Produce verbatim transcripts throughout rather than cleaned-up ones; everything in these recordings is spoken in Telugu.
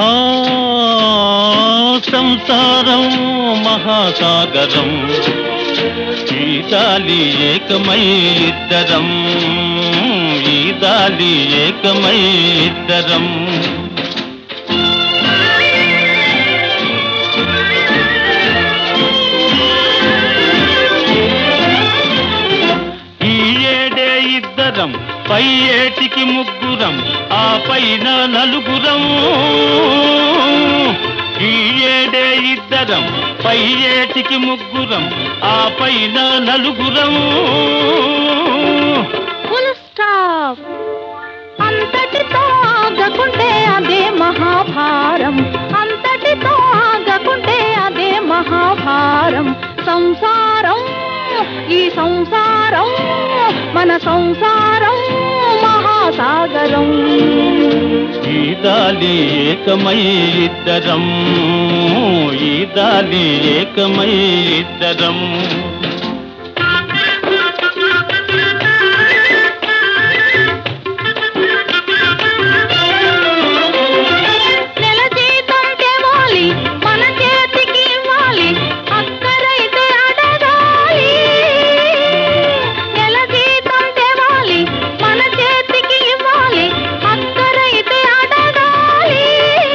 ఆ సంసారం మహాసాగరం, ఈ గాలి ఏకమై ఇద్దరం, ఈ గాలి ఏకమై ఇద్దరం. ఈ ఏడే ఇద్దరం, పై ఏటికి ముగ్గురం, ఆ పైన నలుగురం. ఈ ఏడే ఇద్దరం, పై ఏటికి ముగ్గురం, ఆ పైన నలుగురం. Full stop. అంతటితో ఆగకుంటే అదే మహాభారం, అంతటితో ఆగకుంటే అదే మహాభారం. సంసారం, ఈ సంసారం, మన సంసారం మహాసాగరం. ఈ గాలి ఏకమై ఇద్దరం, ఈ గాలి ఏకమై ఇద్దరం. నెల జీతం తేవాలి, మన చేతికి ఇవ్వాలి, అక్కరైతే అడగాలి. నెల జీతం తేవాలి, మన చేతికి ఇవ్వాలి, అక్కరైతే అడగాలి.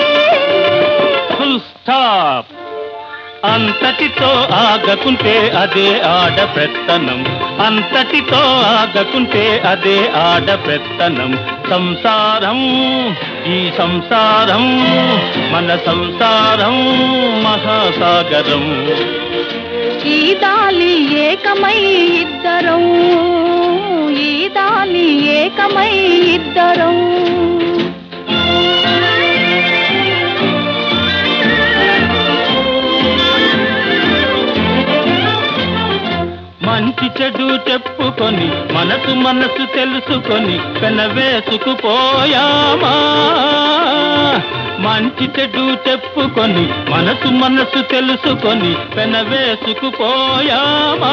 Full stop. అంతటితో ఆగకుంటే అదే ఆడపెత్తనం, అంతటితో ఆగకుంటే అదే ఆడపెత్తనం. సంసారం, ఈ సంసారం, మన సంసారం మహాసాగరం. ఈ దాలి ఏకమై ఇద్దరం, ఈ దాలి ఏకమై ఇద్దరం. మంచి చెడు చెప్పుకొని, మనసు మనసు తెలుసుకొని పెనవేసుకుపోయామా. మంచి చెడు చెప్పుకొని, మనసు మనసు తెలుసుకొని పెనవేసుకుపోయామా.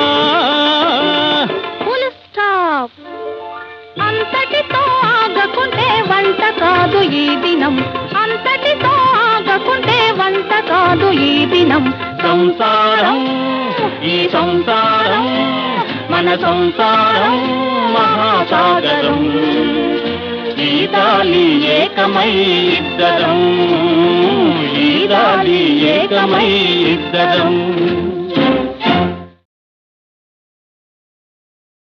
Full stop. అంతటితో ఆగకుంటే వంట కాదు ఈ దినం, అంతటితో ఆగకుంటే వంట కాదు ఈ దినం. సంసారం, ఈ సంసారం, మన సంసారం మహాసాగరం. ఈ గాలి ఏకమై ఇద్దరం, ఈ గాలి ఏకమై ఇద్దరం.